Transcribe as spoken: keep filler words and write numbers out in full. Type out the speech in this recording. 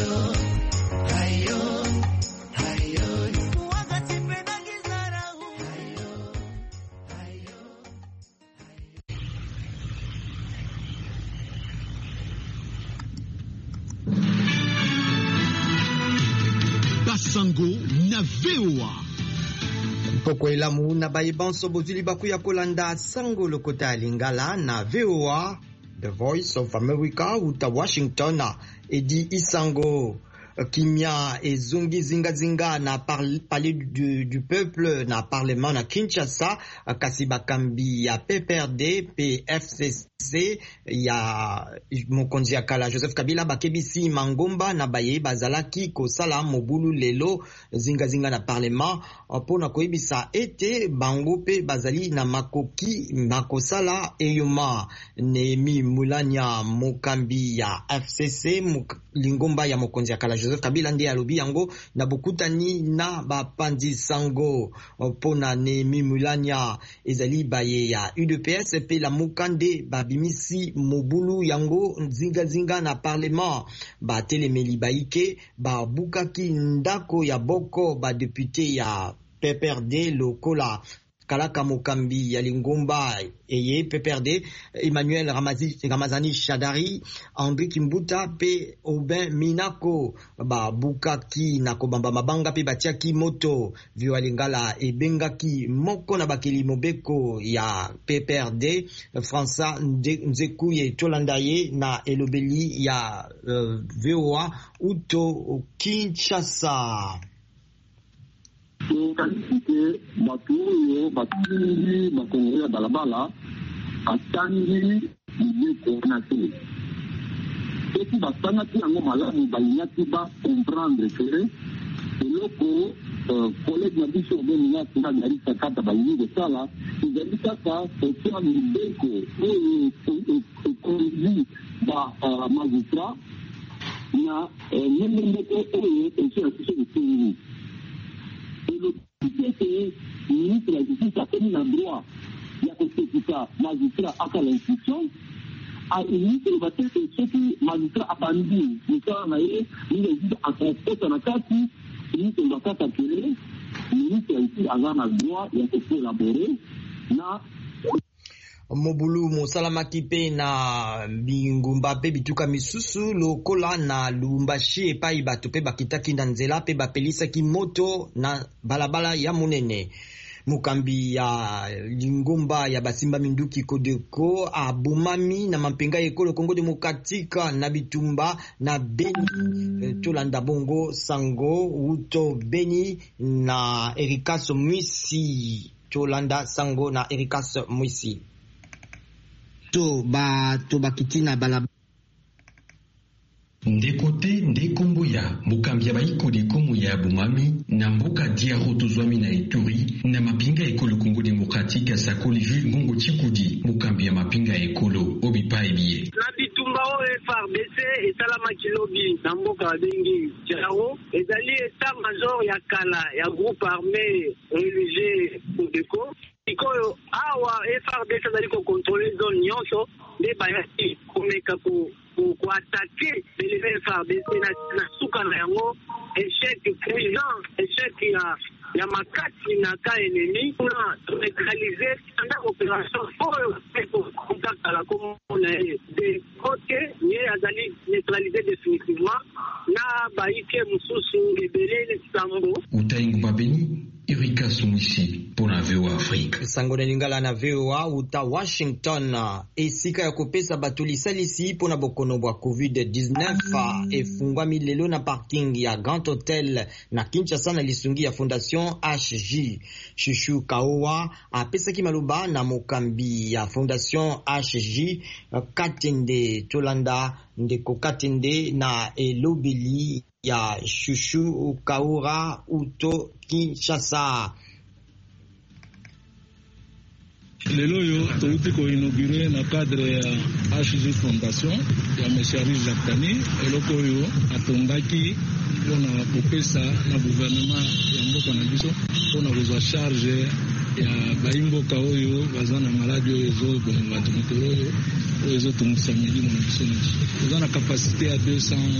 Sango na V O A. Poko elamu na bayibanso bozuli bakuya kolanda Sango lokota lingala na V O A, The Voice of America uta Washington. Edi Isango Kimia et Zungi Zinga Zinga na parlé du, du peuple na parlement na Kinshasa. Kasiba Kambi ya P P R D, P F C C ya mokonzi akala Joseph Kabila bakebisi mangomba na baye bazalaki kosala mobulu lelo zinga zinga na parlement pona koyebisa ete bango pe bazali na makoki makosala eyoma Nemi Mulanya mokambi ya F C C lingomba ya mokonzi akala Joseph Kabila ndi alobi yango na bokutani na bapandi sango pona Nemi Mulanya ezali baye ya U D P S pe la mukande babimisi mobulu yango zinga zinga na parlement ba telemeli baike ba bukaki ndako ya boko ba député ya P P R D lokola Kalaka Mokambi ya Lingomba eye P P R D, Emmanuel Ramazi, Ramazani Shadari, André Kimbuta pe Aubin Minako ba bukaki na kobamba mabanga pe batiaki moto vio lingala e bengaki moko na bakeli mobeko ya P P R D François Nzekuye Tolandaye na elobeli ya uh, V O A uto Kinshasa. Kanisi batu oyo batungi bakongo ya balabala atangi mibeko na te. Eti basangaki yango malamu balinyaki ba comprendre que eloko collègue na biso obeningaki na Garissa kata balingi kosala ezali kaka kotia mibeko oyo ekonzi ba magistrat na mibeko oyo esi ya biso ekonzi. Et le fait que le ministre de la Justice a tenu le droit de la magistrat à l'instruction, a émis le matin que ceux qui magistrat a bandu, le cas en aïe, il est dit à transport en akati, le ministre de la carte appelé, le ministre ici a le droit de collaborer, na Mobulu Mosalamaki pe na bingumba pe bituka misusu lokola na Lumbashi epai batu pe bakitaki na nzela pe bapelisaki moto na balabala ya munene. Mukambi ya lingomba ya basimba minduki Kodeko abumami na mampenga ekolo Kongo Demokratika na bitumba na Beni Tolanda Bongo Sango uto Beni na Erikaso Mwisi Tolanda Sango na Erikaso Mwisi. To ba to bakitina balaba ndekote ndekombo ya mukambi ya baikode komo ya bumami na mboka dia rotozwami na Ituri na mapinga ekolo Kongo Demokratika sakoli Jules Ngongo Chikudi mukambi ya mapinga ekolo obipa ebie na bitumba o F R D C esalama kilobi na mboka bengi Tiao ezali état major ya kala ya groupe armé religieux Kodeko ikoyo awa F R D C zali ko contrôler zone nyonso de bayaki komeka ko ko attaquer les F R D C na na suka na yango échec cuisant échec ya ya makati na ka ennemi pour neutraliser cette opération pour contact à la commune de côté ni azali neutraliser définitivement na baike mususu ebele sambo utaingu babeni Erika Sumisi pour la V O A Afrique. Sango lingala na V O A uta Washington esika ya kopesa batuli salisi pona bokono bwa covid dix-neuf efungwami lelo na parking ya Grand Hotel na Kinshasa na lisungi ya Fondation H J. Shushu Kaowa apesaki maluba na mokambi ya Fondation H J Katende Tolanda ndeko Katende na elobeli ya Shushu Kaura uto Kinshasa. Lelo yo touti ko inauguré na cadre ya H J Fondation ya Monsieur Henri Jactani eloko yo atongaki pona kopesa na gouvernement ya mboka na biso pona kozwa charge ya baimboka oyo baza na maladi oyo ezoboma bato oyo ezotungisa milimo na biso na biso. Eza na capacité ya deux cents